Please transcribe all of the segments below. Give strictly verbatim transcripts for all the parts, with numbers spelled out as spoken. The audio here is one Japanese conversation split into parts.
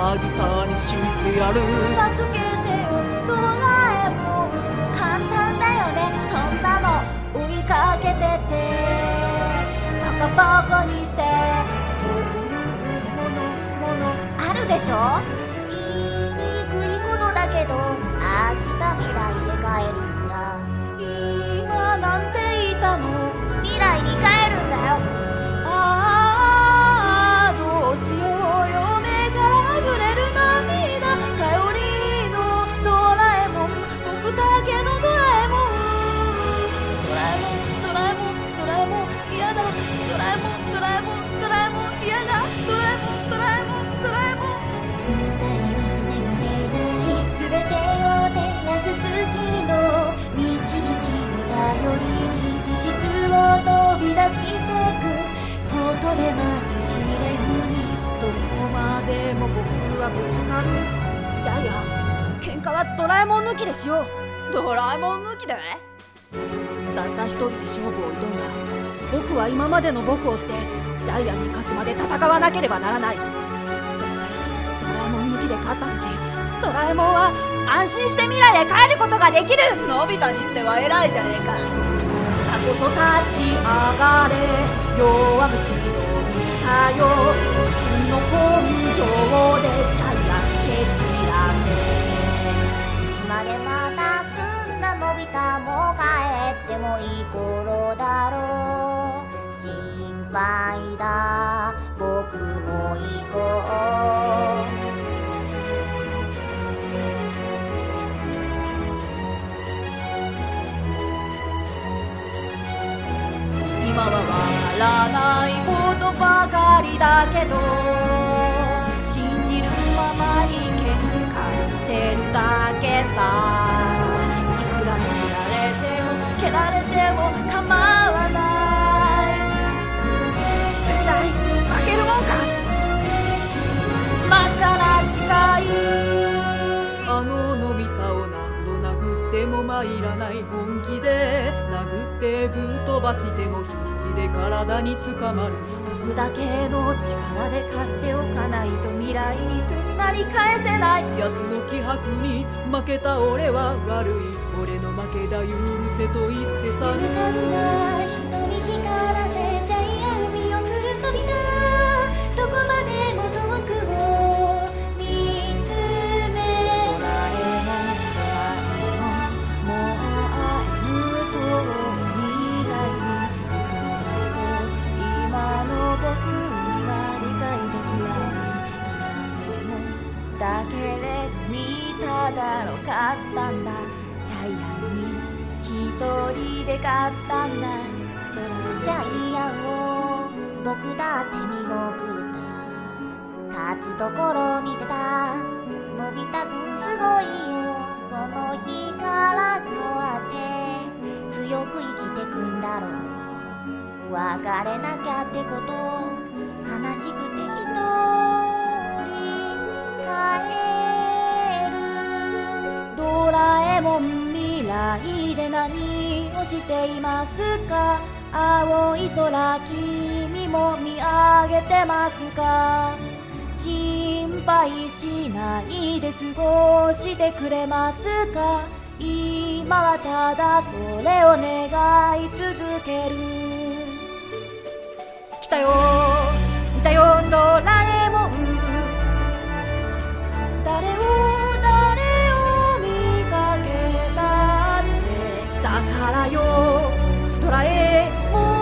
なぎたにしてやる。 助けてよドラえもん、簡単だよねそんなの追いかけてってバカバカにして、そういうものものあるでしょ。言いにくいことだけど明日未来へ帰るんだ。今なんて言ったの、未来に帰るんだよ。ああどうしようよ、目から溢れる涙、頼りのドラえもん、僕だけのドラえもん。ドラえもんドラえもんドラえもん嫌だ、ドラえもんドラえもんドラえもん嫌だ、ドラえもんドラえもんドラえもん。二人は眠れない、すべてを照らす月の導きを頼りに実質を飛び出してく、外で待つ試練にどこまでも僕はぶつかる。 ジャイアン、喧嘩はドラえもん抜きでしよう。ドラえもん抜きでたった一人で勝負を挑んだ。僕は今までの僕を捨てジャイアンに勝つまで戦わなければならない。そしてドラえもん抜きで勝った時、ドラえもんは安心して未来へ帰ることができる。のび太にしては偉いじゃねえか。だこそ立ち上がれ弱虫のび太よ、自分の根性でジャイアン蹴散らせ。いつまでまた済んだのび太も帰ってもいい頃だろう。心配だ僕も行こう。今はわからないことばかりだけど、信じるままに喧嘩してるだけさ。いくら殴られても蹴られても構わない。絶対負けるもんか。真から近いあののび太を何度殴っても参らない。本気で殴ってぶっ飛ばしても必死で体につかまる。 僕だけの力で勝っておかないと未来にすんなり返せない。 奴の気迫に負けた俺は悪い。俺の負けだ許せと言って去る。 勇敢な人に光らせジャイアン見送る飛びだ。どこまでも遠くを見つめ、ドラえもんドラえもんもう会えぬ遠い未来に行くのだと今の僕には理解できない。ドラえもんだけれど見ただろ勝ったんだ。ジャイアンに一人で勝ったんだ。ドラジャイアンを僕だって見送った。勝つところ見てた。のび太くんすごいよ。この日から変わって強く生きてくんだろう。別れなきゃってこと悲しくて一人帰る。ドラえもん未来で何をしていますか。青い空君も見上げてますか。心配しないで過ごしてくれますか。今はただそれを願い続ける。来たよ見たよドラえもん。誰を誰を見かけたってだからよドラえもん。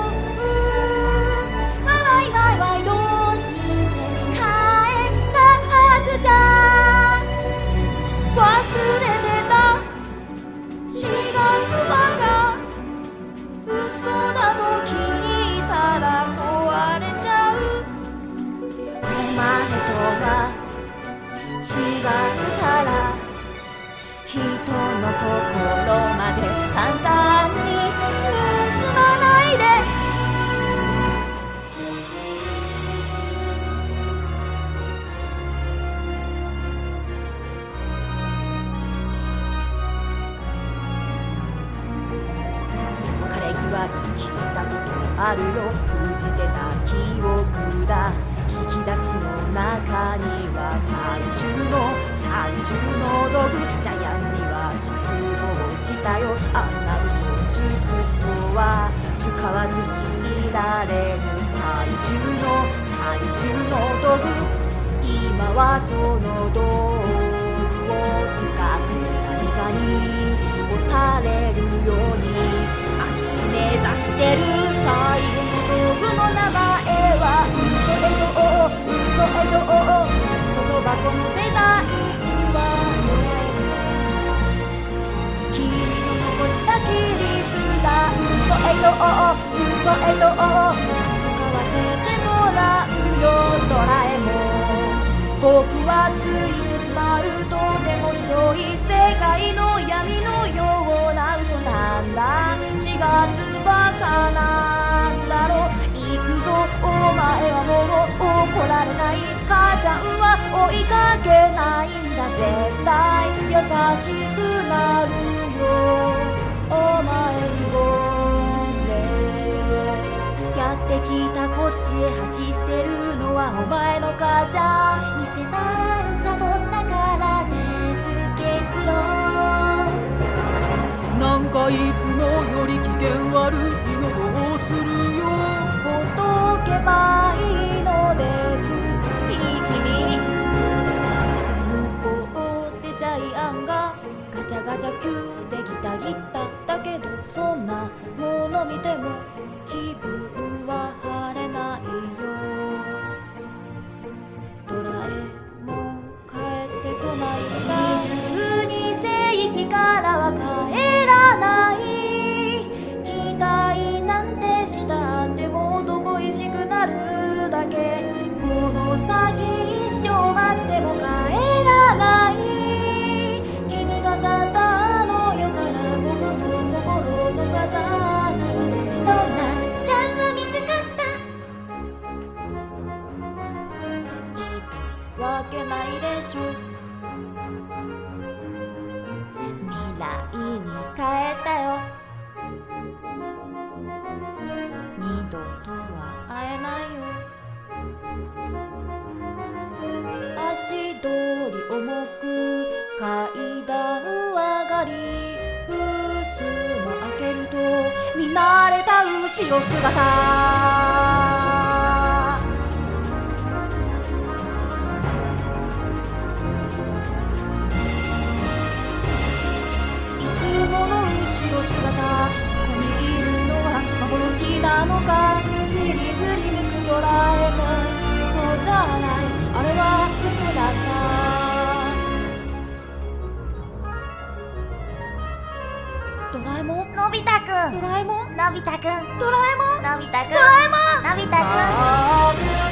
わいわいわいどうして帰ったはずじゃ。忘れてたしがつばか。嘘だと聞いたら壊れちゃう。お前とは違うから人の心まで簡単に盗まないで。別れ際に聞いたことあるよ。封じてた記憶だ。引き出しの中にはは最終の最終の道具。ジャイアンには失望したよ。あんな嘘をつくとは使わずにいられる最終の最終の道具。今はその道具を使って何かに押されるように空き地目指してる。最後の道具の名前は嘘えとお嘘えとお。外箱のデザインはドラえもん。君の残した切り札嘘えとお嘘えとお。使わせてもらうよドラえもん。僕はついてしまうとてもひどい世界の闇のような嘘なんだ。しがつバカなんだろう。行くぞお前はもう怒られない。母ちゃんは追いかけないんだ。絶対優しくなるよお前にごめん。やってきたこっちへ走ってるのはお前の母ちゃん。 見せ場サボったからです結論。 なんかいつもより機嫌悪いのどうするよ。ほっとけばいいのですいい君。向こうでジャイアンがガチャガチャキューでギタギタ。だけどそんなもの見ても気分は晴れないよ。ドラえもん帰ってこないんだ。にじゅうにせいきからは帰らない。期待なんてしたってもどこいしくなるだけ。この先一生待っても帰らない。君が去ったあの世から僕の心の風穴は閉じた。 どんなちゃんは見つかった。 いいわけないでしょ。未来に帰ったよ。二度とは会えないよ。足取り重く階段上がり、ふすま開けると見慣れた後ろ姿。後ろ姿、そこにいるのは幻なのか。振り振り向くドラえもん。取らない、あれは嘘だった。ドラえもん、 のび太くん、 ドラえもん、 のび太くん、 ドラえもん、 のび太くん、 ドラえもん、 のび太くん。